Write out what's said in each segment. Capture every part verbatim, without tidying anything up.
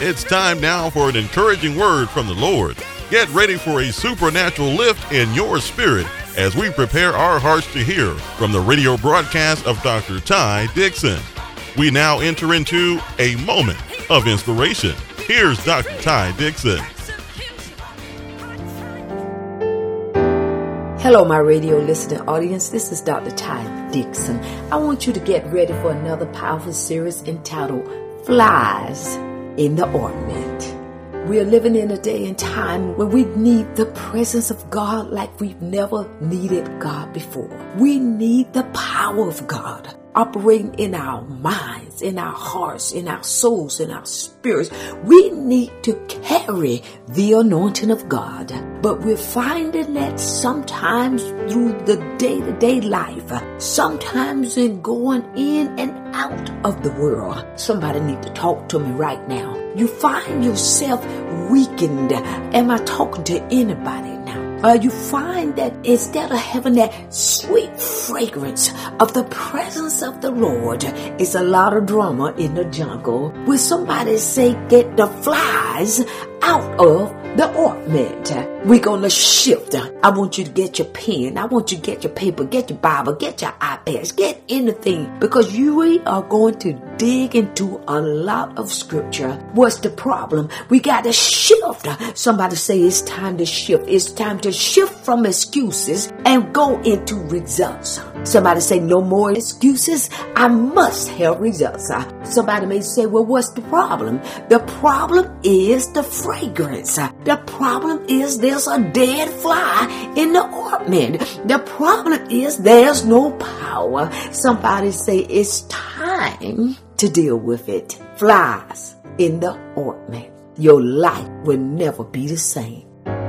It's time now for an encouraging word from the Lord. Get ready for a supernatural lift in your spirit as we prepare our hearts to hear from the radio broadcast of Doctor Ty Dixon. We now enter into a moment of inspiration. Here's Doctor Ty Dixon. Hello, my radio listening audience. This is Doctor Ty Dixon. I want you to get ready for another powerful series entitled Flies in the Ointment. We are living in a day and time where we need the presence of God like we've never needed God before. We need the power of God operating in our minds, in our hearts, in our souls, in our spirits. We need to carry the anointing of God. But we're finding that sometimes through the day-to-day life, sometimes in going in and out of the world. Somebody need to talk to me right now. You find yourself weakened. Am I talking to anybody now? Uh, you find that instead of having that sweet fragrance of the presence of the Lord, it's a lot of drama in the jungle. Where somebody say, get the flies out of the ointment. We're going to shift. I want you to get your pen. I want you to get your paper, get your Bible, get your iPads, get anything, because you are going to dig into a lot of scripture. What's the problem? We got to shift. Somebody say it's time to shift. It's time to shift from excuses and go into results. Somebody say no more excuses. I must have results. Somebody may say, well, what's the problem? The problem is the fragrance. The problem is there's a dead fly in the ointment. The problem is there's no power. Somebody say it's time to deal with it. Flies in the ointment. Your life will never be the same.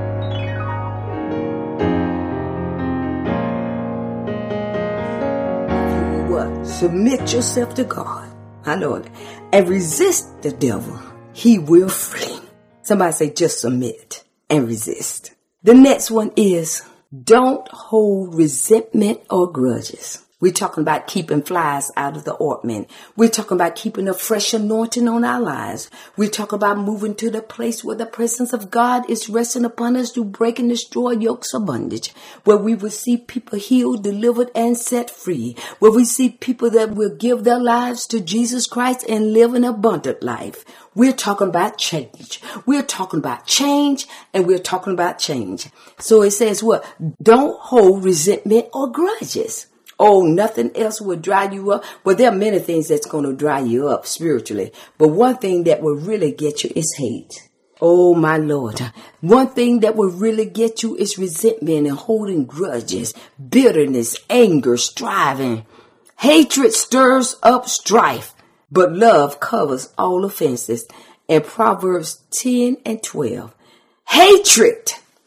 Submit yourself to God, I know it, and resist the devil. He will flee. Somebody say just submit and resist. The next one is don't hold resentment or grudges. We're talking about keeping flies out of the ointment. We're talking about keeping a fresh anointing on our lives. We're talking about moving to the place where the presence of God is resting upon us to break and destroy yokes of bondage, where we will see people healed, delivered, and set free, where we see people that will give their lives to Jesus Christ and live an abundant life. We're talking about change. We're talking about change, and we're talking about change. So it says what? Don't hold resentment or grudges. Oh, nothing else will dry you up. Well, there are many things that's going to dry you up spiritually. But one thing that will really get you is hate. Oh, my Lord. One thing that will really get you is resentment and holding grudges, bitterness, anger, striving. Hatred stirs up strife, but love covers all offenses. And Proverbs ten and twelve. Hatred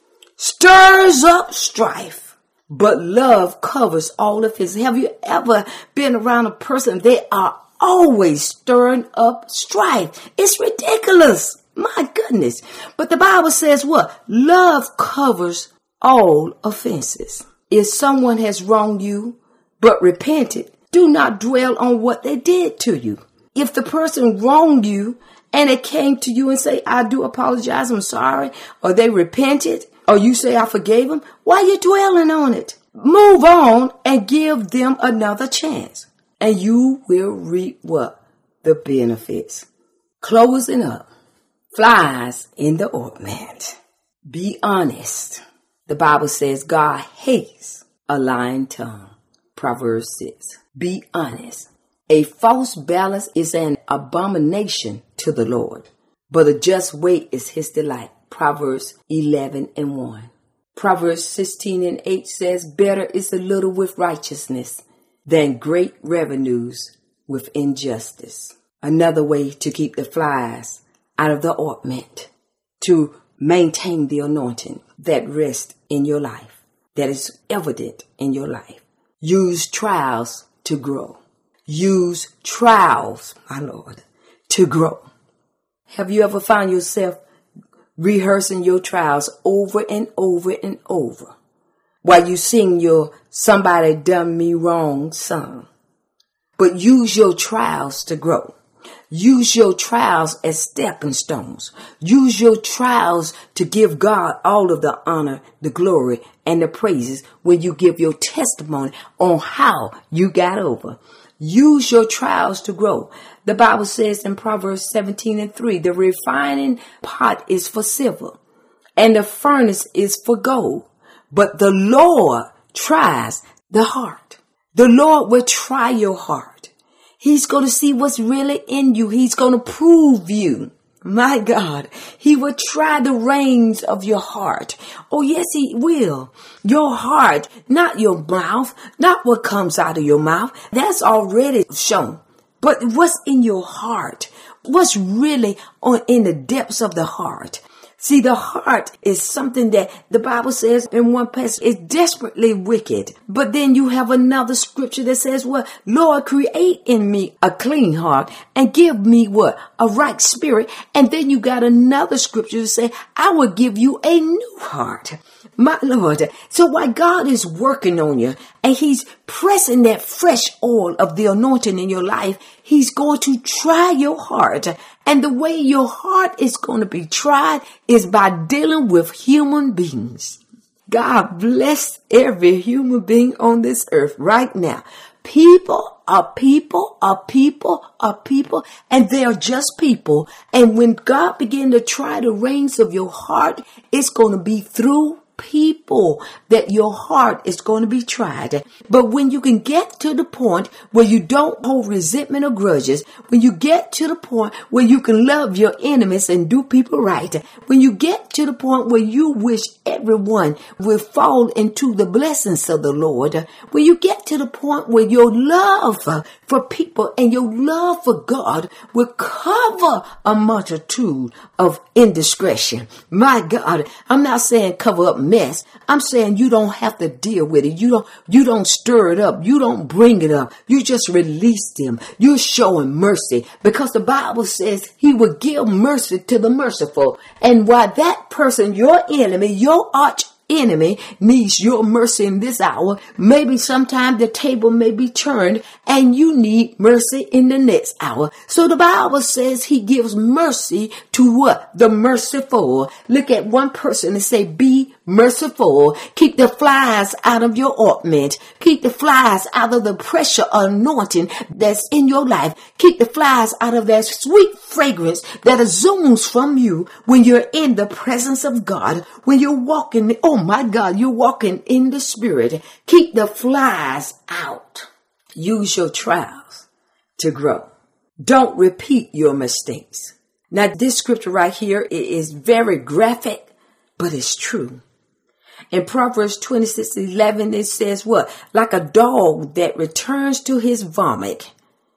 stirs up strife, but love covers all of his. Have you ever been around a person? They are always stirring up strife. It's ridiculous. My goodness. But the Bible says what? Love covers all offenses. If someone has wronged you but repented, do not dwell on what they did to you. If the person wronged you and it came to you and say, I do apologize, I'm sorry, or they repented, or you say, I forgave them, why are you dwelling on it? Move on and give them another chance. And you will reap what? The benefits. Closing up. Flies in the ointment. Be honest. The Bible says God hates a lying tongue. Proverbs six. Be honest. A false balance is an abomination to the Lord, but a just weight is his delight. Proverbs eleven and one. Proverbs sixteen and eight says, better is a little with righteousness than great revenues with injustice. Another way to keep the flies out of the ointment, to maintain the anointing that rests in your life, that is evident in your life. Use trials to grow. Use trials, my Lord, to grow. Have you ever found yourself rehearsing your trials over and over and over while you sing your Somebody Done Me Wrong song? But use your trials to grow. Use your trials as stepping stones. Use your trials to give God all of the honor, the glory, and the praises when you give your testimony on how you got over. Use your trials to grow. The Bible says in Proverbs seventeen and three, the refining pot is for silver and the furnace is for gold. But the Lord tries the heart. The Lord will try your heart. He's going to see what's really in you. He's going to prove you. My God, he will try the reins of your heart. Oh, yes, he will. Your heart, not your mouth, not what comes out of your mouth. That's already shown. But what's in your heart? What's really on in the depths of the heart? See, the heart is something that the Bible says in one passage is desperately wicked. But then you have another scripture that says, well, Lord, create in me a clean heart and give me what? A right spirit. And then you got another scripture to say, I will give you a new heart. My Lord. So while God is working on you and he's pressing that fresh oil of the anointing in your life, he's going to try your heart. And the way your heart is going to be tried is by dealing with human beings. God bless every human being on this earth right now. People are people are people are people, and they're just people. And when God begins to try the reins of your heart, it's going to be through people that your heart is going to be tried. But when you can get to the point where you don't hold resentment or grudges, when you get to the point where you can love your enemies and do people right, when you get to the point where you wish everyone will fall into the blessings of the Lord, when you get to the point where your love for people and your love for God will cover a multitude of indiscretion. My God, I'm not saying cover up mess. I'm saying you don't have to deal with it. You don't, you don't stir it up. You don't bring it up. You just release them. You're showing mercy because the Bible says he will give mercy to the merciful. And while that person, your enemy, your arch enemy needs your mercy in this hour, maybe sometime the table may be turned and you need mercy in the next hour. So the Bible says he gives mercy to what? The merciful. Look at one person and say, be merciful. Keep the flies out of your ointment. Keep the flies out of the pressure anointing that's in your life. Keep the flies out of that sweet fragrance that exudes from you when you're in the presence of God, when you're walking. Oh my God, you're walking in the spirit. Keep the flies out. Use your trials to grow. Don't repeat your mistakes. Now, this scripture right here is very graphic, but it's true. In Proverbs twenty-six eleven, it says what? Like a dog that returns to his vomit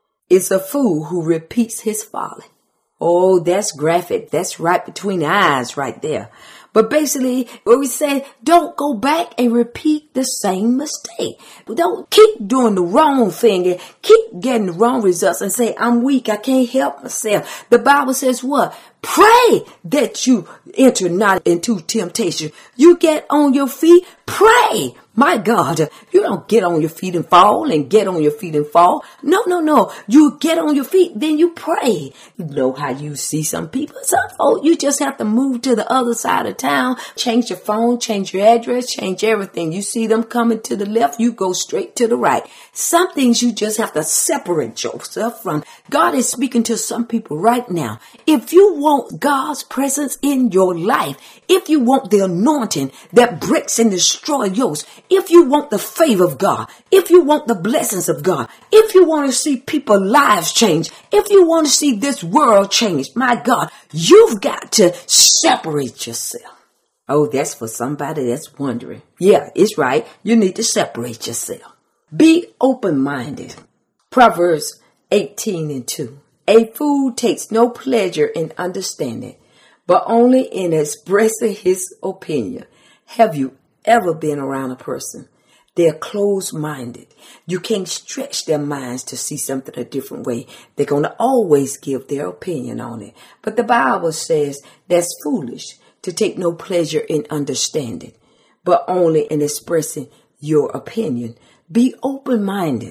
is a fool who repeats his folly. Oh, that's graphic. That's right between the eyes right there. But basically, what we say, don't go back and repeat the same mistake. Don't keep doing the wrong thing and keep getting the wrong results and say, I'm weak, I can't help myself. The Bible says what? Pray that you enter not into temptation. You get on your feet, pray. My God, you don't get on your feet and fall and get on your feet and fall. No, no, no. You get on your feet, then you pray. You know how you see some people. Some folks, you just have to move to the other side of town, change your phone, change your address, change everything. You see them coming to the left, you go straight to the right. Some things you just have to separate yourself from. God is speaking to some people right now. If you want God's presence in your life, if you want the anointing that breaks and destroys yokes, if you want the favor of God, if you want the blessings of God, if you want to see people's lives change, if you want to see this world change, my God, you've got to separate yourself. Oh, that's for somebody that's wondering. Yeah, it's right. You need to separate yourself. Be open-minded. Proverbs eighteen and two. A fool takes no pleasure in understanding, but only in expressing his opinion. Have you ever been around a person? They're closed-minded. You can't stretch their minds to see something a different way. They're going to always give their opinion on it. But the Bible says that's foolish to take no pleasure in understanding, but only in expressing your opinion. Be open-minded.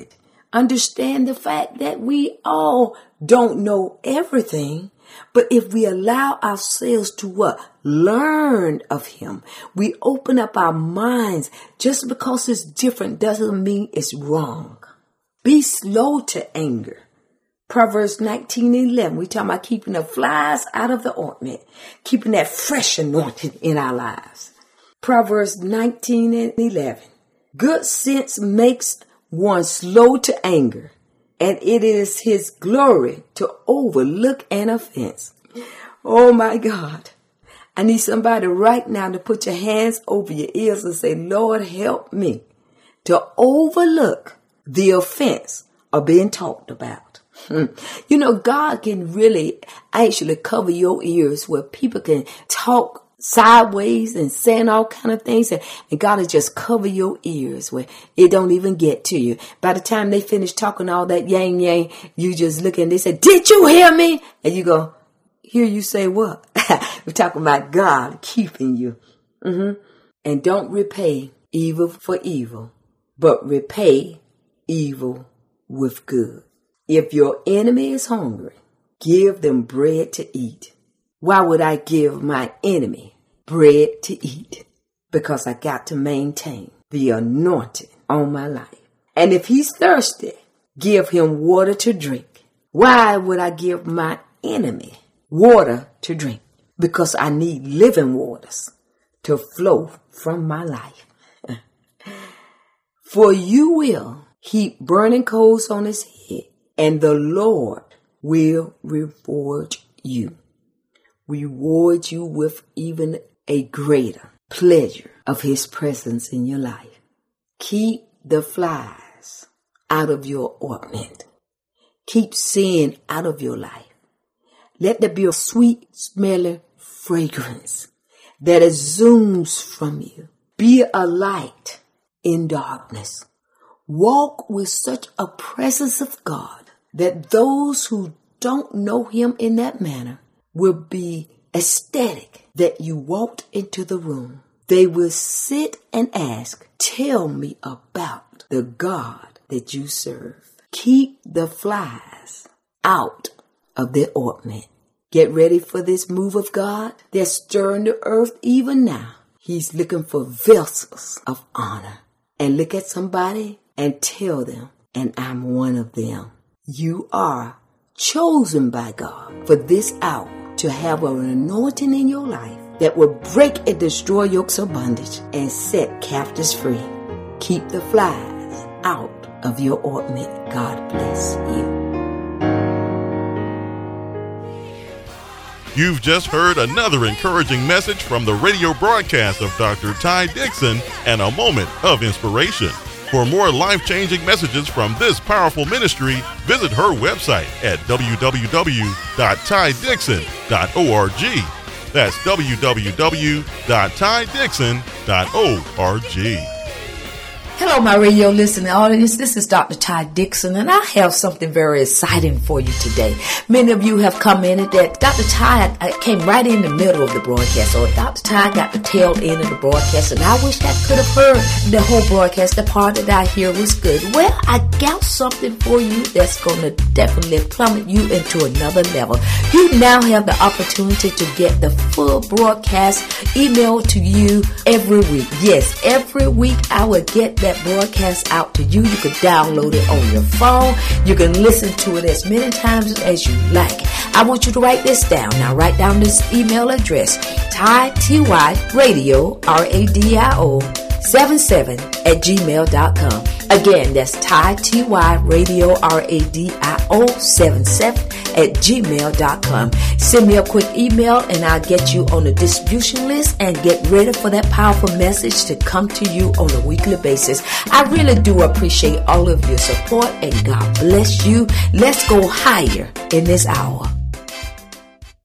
Understand the fact that we all don't know everything, but if we allow ourselves to what? Learn of him. We open up our minds. Just because it's different doesn't mean it's wrong. Be slow to anger. Proverbs nineteen and eleven, we talking about keeping the flies out of the ointment, keeping that fresh anointing in our lives. Proverbs nineteen and eleven, good sense makes one slow to anger, and it is his glory to overlook an offense. Oh my God. I need somebody right now to put your hands over your ears and say, Lord, help me to overlook the offense of being talked about. You know, God can really actually cover your ears where people can talk sideways and saying all kind of things, and, and God will just cover your ears where it don't even get to you. By the time they finish talking all that yang yang, you just look and they say, did you hear me? And you go, hear you say what? We're talking about God keeping you. Mm-hmm. And don't repay evil for evil, but repay evil with good. If your enemy is hungry, give them bread to eat. Why would I give my enemy bread to eat? Because I got to maintain the anointing on my life. And if he's thirsty, give him water to drink. Why would I give my enemy water to drink? Because I need living waters to flow from my life. For you will heap burning coals on his head, and the Lord will reward you. Reward you with even a greater pleasure of his presence in your life. Keep the flies out of your ointment. Keep sin out of your life. Let there be a sweet smelling fragrance that exudes from you. Be a light in darkness. Walk with such a presence of God that those who don't know him in that manner will be ecstatic that you walked into the room. They will sit and ask, tell me about the God that you serve. Keep the flies out of their ointment. Get ready for this move of God that's stirring the earth even now. He's looking for vessels of honor. And look at somebody and tell them, and I'm one of them. You are chosen by God for this hour to have an anointing in your life that will break and destroy yokes of bondage and set captives free. Keep the flies out of your ointment. God bless you. You've just heard another encouraging message from the radio broadcast of Doctor Ty Dixon and a moment of inspiration. For more life-changing messages from this powerful ministry, visit her website at w w w dot ty dixon dot org. That's w w w dot ty dixon dot org. Hello, my radio listening audience. This is Doctor Ty Dixon, and I have something very exciting for you today. Many of you have commented that Doctor Ty I came right in the middle of the broadcast, or Doctor Ty got the tail end of the broadcast, and I wish I could have heard the whole broadcast. The part that I hear was good. Well, I got something for you that's going to definitely plummet you into another level. You now have the opportunity to get the full broadcast emailed to you every week. Yes, every week I will get that broadcast out to you. You can download it on your phone. You can listen to it as many times as you like. I want you to write this down. Now write down this email address, Ty T Y Radio R A D I O seven seven at gmail dot com. Again, that's Ty T Y Radio R A D I O seven seven at gmail dot com. Send me a quick email and I'll get you on the distribution list and get ready for that powerful message to come to you on a weekly basis. I really do appreciate all of your support and God bless you. Let's go higher in this hour.